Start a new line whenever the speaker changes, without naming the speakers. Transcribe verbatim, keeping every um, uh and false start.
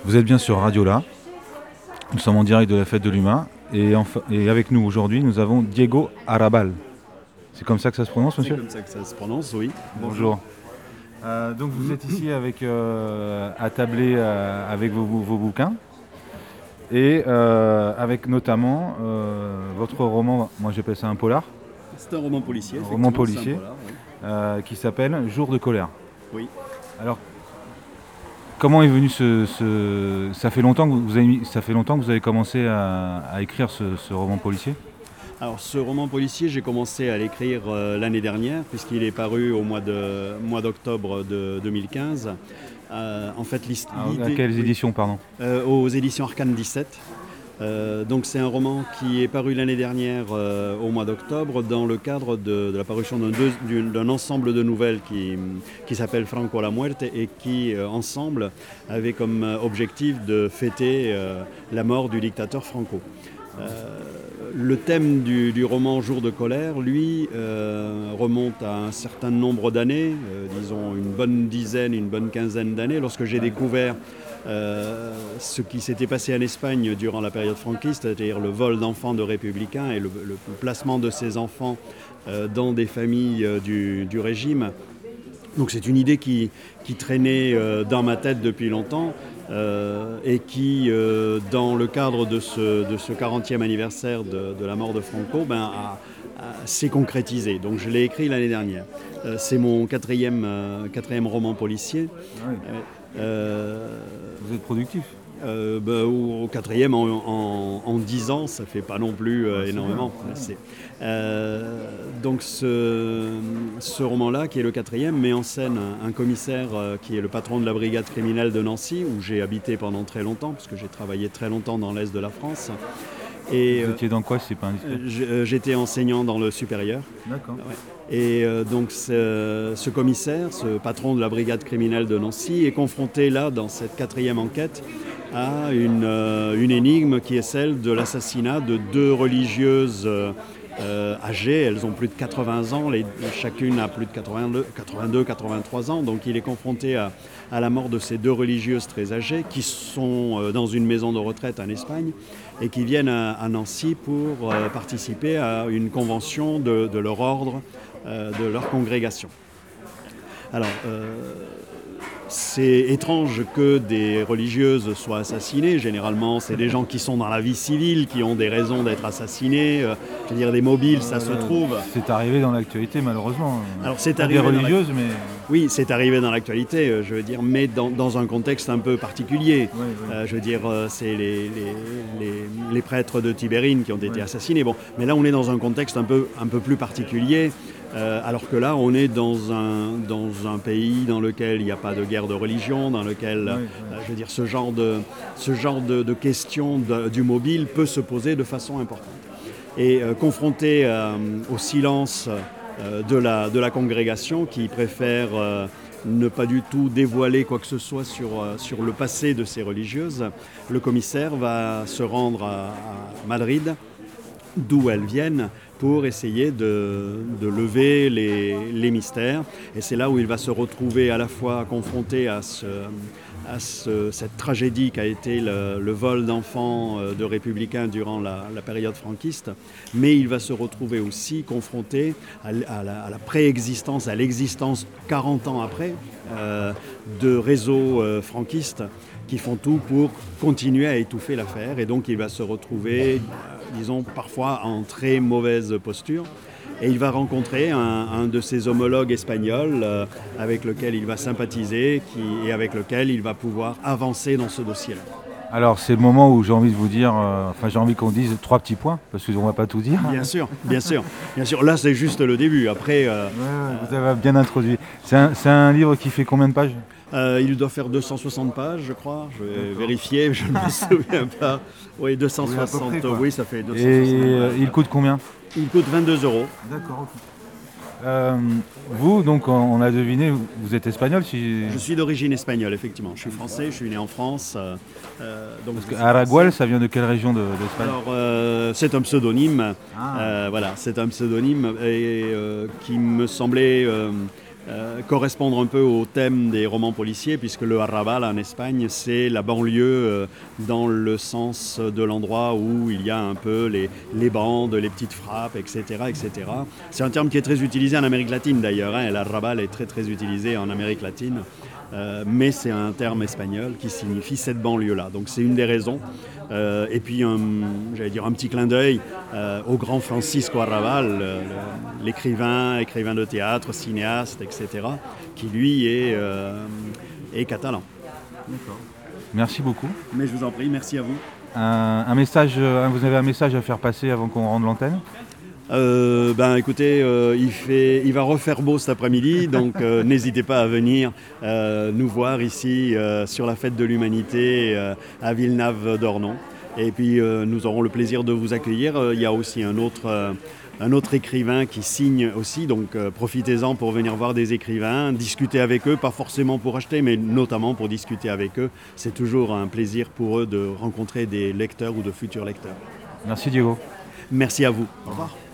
Vous êtes bien sur Radio La. Nous sommes en direct de la Fête de l'Humain. Et, enfin, et avec nous aujourd'hui, nous avons Diego Arrabal. C'est comme ça que ça se prononce, monsieur ?
C'est comme ça que ça se prononce, oui.
Bonjour. Euh, donc vous êtes ici avec, euh, attablé euh, avec vos, vos bouquins. Et euh, avec notamment euh, votre roman, moi j'appelle ça un polar.
C'est un roman policier.
Un roman policier
un polar, oui.
euh, qui s'appelle Jour de colère.
Oui.
Alors, comment est venu ce, ce... Ça fait longtemps que vous avez, ça fait longtemps que vous avez commencé à, à écrire ce, ce roman policier ?
Alors ce roman policier, j'ai commencé à l'écrire euh, l'année dernière, puisqu'il est paru au mois, de, mois d'octobre de deux mille quinze. Euh, en fait, l'idée...
Ah, à quelles éditions, pardon ?
euh, Aux éditions Arcane dix-sept. Euh, donc c'est un roman qui est paru l'année dernière euh, au mois d'octobre dans le cadre de, de la parution d'un, deux, d'un ensemble de nouvelles qui, qui s'appelle Franco la Muerte et qui euh, ensemble avait comme objectif de fêter euh, la mort du dictateur Franco. Euh, le thème du, du roman Jour de colère, lui, euh, remonte à un certain nombre d'années, euh, disons une bonne dizaine, une bonne quinzaine d'années, lorsque j'ai découvert Euh, ce qui s'était passé en Espagne durant la période franquiste, c'est-à-dire le vol d'enfants de républicains et le, le placement de ces enfants euh, dans des familles euh, du, du régime. Donc c'est une idée qui, qui traînait euh, dans ma tête depuis longtemps euh, et qui, euh, dans le cadre de ce, de ce quarantième anniversaire de, de la mort de Franco, ben, a, a, s'est concrétisée. Donc je l'ai écrit l'année dernière. Euh, c'est mon quatrième, euh, quatrième roman policier.
Oui.
Euh,
Vous êtes productif ?
euh, bah, au, au quatrième en, en, en dix ans, ça fait pas non plus euh,
c'est
énormément.
bien, c'est
c'est, euh, donc ce, ce roman-là, qui est le quatrième, met en scène un, un commissaire euh, qui est le patron de la brigade criminelle de Nancy, où j'ai habité pendant très longtemps, parce que j'ai travaillé très longtemps dans l'est de la France.
Et vous étiez dans quoi, si c'est pas indiscret ?
euh, J'étais enseignant dans le supérieur.
D'accord.
Ouais. Et euh, donc ce, ce commissaire, ce patron de la brigade criminelle de Nancy, est confronté là, dans cette quatrième enquête, à une, euh, une énigme qui est celle de l'assassinat de deux religieuses euh, euh, âgées. Elles ont plus de quatre-vingts ans, les, chacune a plus de quatre-vingt-deux, quatre-vingt-deux, quatre-vingt-trois ans. Donc il est confronté à, à la mort de ces deux religieuses très âgées qui sont euh, dans une maison de retraite en Espagne et qui viennent à, à Nancy pour euh, participer à une convention de, de leur ordre, euh, de leur congrégation. Alors, euh, c'est étrange que des religieuses soient assassinées. Généralement, c'est des gens qui sont dans la vie civile, qui ont des raisons d'être assassinés. Euh, je veux dire, des mobiles, ça euh, se trouve.
C'est arrivé dans l'actualité, malheureusement.
Alors, c'est
Pas
arrivé
des religieuses, mais...
Oui, c'est arrivé dans l'actualité, euh, je veux dire, mais dans, dans un contexte un peu particulier.
Oui, oui.
Euh, je veux dire, euh, c'est les, les, les, les prêtres de Tibérine qui ont été oui. assassinés. Bon, mais là, on est dans un contexte un peu, un peu plus particulier. Euh, alors que là, on est dans un, dans un pays dans lequel il n'y a pas de guerre de religion, dans lequel, oui, oui. Euh, je veux dire, ce genre de, ce genre de, de questions de, du mobile peut se poser de façon importante. Et euh, confronté euh, au silence euh, de, la, de la congrégation qui préfère euh, ne pas du tout dévoiler quoi que ce soit sur, euh, sur le passé de ces religieuses, le commissaire va se rendre à, à Madrid, d'où elles viennent, pour essayer de, de lever les, les mystères. Et c'est là où il va se retrouver à la fois confronté à, ce, à ce, cette tragédie qu'a été le, le vol d'enfants de républicains durant la, la période franquiste, mais il va se retrouver aussi confronté à, à, la, à la préexistence, à l'existence quarante ans après, euh, de réseaux euh, franquistes qui font tout pour continuer à étouffer l'affaire. Et donc il va se retrouver, disons, parfois en très mauvaise posture. Et il va rencontrer un, un de ses homologues espagnols euh, avec lequel il va sympathiser qui, et avec lequel il va pouvoir avancer dans ce dossier-là.
Alors c'est le moment où j'ai envie de vous dire, euh, enfin j'ai envie qu'on dise trois petits points, parce qu'on ne va pas tout dire.
Bien sûr, bien sûr, bien sûr. Là c'est juste le début. Après, euh,
ouais, ouais, vous avez bien introduit. C'est un, c'est un livre qui fait combien de pages ?
Euh, il doit faire deux cent soixante pages, je crois. Je vais D'accord. vérifier, je ne me souviens pas. Oui, deux cent soixante, oui, près, oui ça fait deux cent soixante.
Et euh, il coûte combien ?
Il coûte vingt-deux euros.
D'accord, ok. Euh, vous, donc, on a deviné, vous êtes espagnol si...
Je suis d'origine espagnole, effectivement. Je suis français, je suis né en France. Euh,
donc Parce que Aragual, ça vient de quelle région de, d'Espagne ?
Alors, euh, c'est un pseudonyme.
Ah.
Euh, voilà, c'est un pseudonyme et, euh, qui me semblait... Euh, euh, correspondre un peu au thème des romans policiers, puisque le Arrabal en Espagne, c'est la banlieue euh, dans le sens de l'endroit où il y a un peu les, les bandes, les petites frappes, et cetera, et cetera. C'est un terme qui est très utilisé en Amérique latine d'ailleurs, hein, l'Arrabal est très très utilisé en Amérique latine. Euh, mais c'est un terme espagnol qui signifie cette banlieue-là. Donc c'est une des raisons. Euh, et puis, un, j'allais dire un petit clin d'œil euh, au grand Francisco Arrabal, euh, l'écrivain, écrivain de théâtre, cinéaste, et cetera, qui lui est, euh, est catalan.
D'accord. Merci beaucoup.
Mais je vous en prie, merci à vous.
Un, un message, vous avez un message à faire passer avant qu'on rende l'antenne ?
Euh, ben écoutez, euh, il, fait, il va refaire beau cet après-midi, donc euh, n'hésitez pas à venir euh, nous voir ici euh, sur la fête de l'humanité euh, à Villeneuve-d'Ornon. Et puis euh, nous aurons le plaisir de vous accueillir. Euh, il y a aussi un autre, euh, un autre écrivain qui signe aussi, donc euh, profitez-en pour venir voir des écrivains, discuter avec eux, pas forcément pour acheter, mais notamment pour discuter avec eux. C'est toujours un plaisir pour eux de rencontrer des lecteurs ou de futurs lecteurs.
Merci Diego.
Merci à vous. Au revoir.